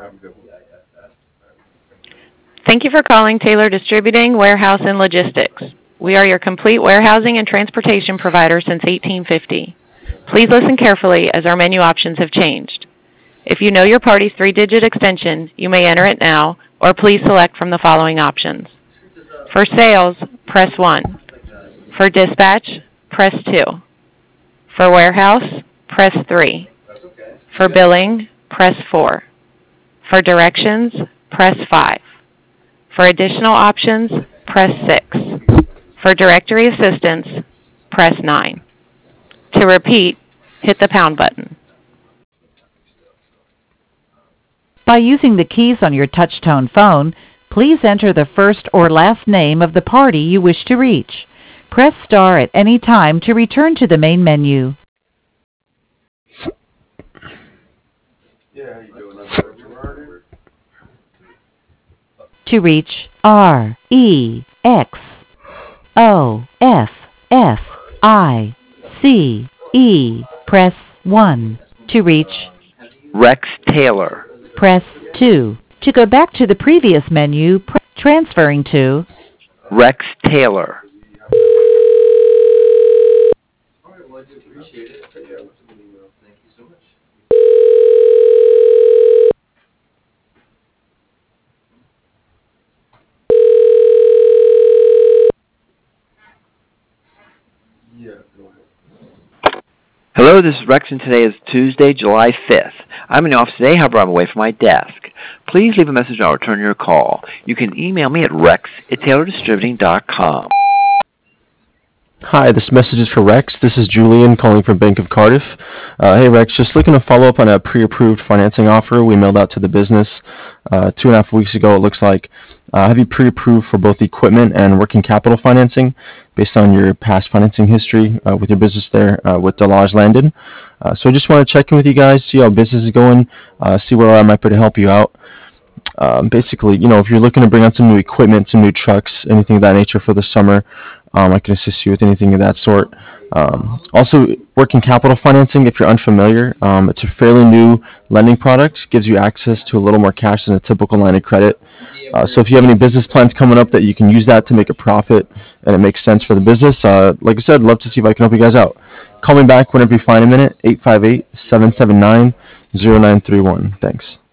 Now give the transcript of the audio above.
Thank you for calling Taylor Distributing, Warehouse, and Logistics. We are your complete warehousing and transportation provider since 1850. Please listen carefully as our menu options have changed. If you know your party's three-digit extension, you may enter it now, or please select from the following options. For sales, press 1. For dispatch, press 2. For warehouse, press 3. For billing, press 4. For directions, press 5. For additional options, press 6. For directory assistance, press 9. To repeat, hit the pound button. By using the keys on your touch-tone phone, please enter the first or last name of the party you wish to reach. Press star at any time to return to the main menu. To reach REXOFFICE, press 1. To reach Rex Taylor. press 2. To go back to the previous menu, transferring to Rex Taylor. Hello, this is Rex, and today is Tuesday, July 5th. I'm in the office today, however, I'm away from my desk. Please leave a message and I'll return your call. You can email me at rex@taylordistributing.com. Hi, this message is for Rex. This is Julian calling from Bank of Cardiff. Hey Rex, just looking to follow up on a pre-approved financing offer we mailed out to the business 2.5 weeks ago, it looks like. Have you pre-approved for both equipment and working capital financing based on your past financing history with your business there with Delage Landon? So I just want to check in with you guys, see how business is going, see where I might be to help you out. Basically, if you're looking to bring on some new equipment, some new trucks, anything of that nature for the summer, I can assist you with anything of that sort. Also, working capital financing, if you're unfamiliar, it's a fairly new lending product, gives you access to a little more cash than a typical line of credit. So if you have any business plans coming up that you can use that to make a profit and it makes sense for the business, like I said, I'd love to see if I can help you guys out. Call me back whenever you find a minute, 858-779-0931. Thanks.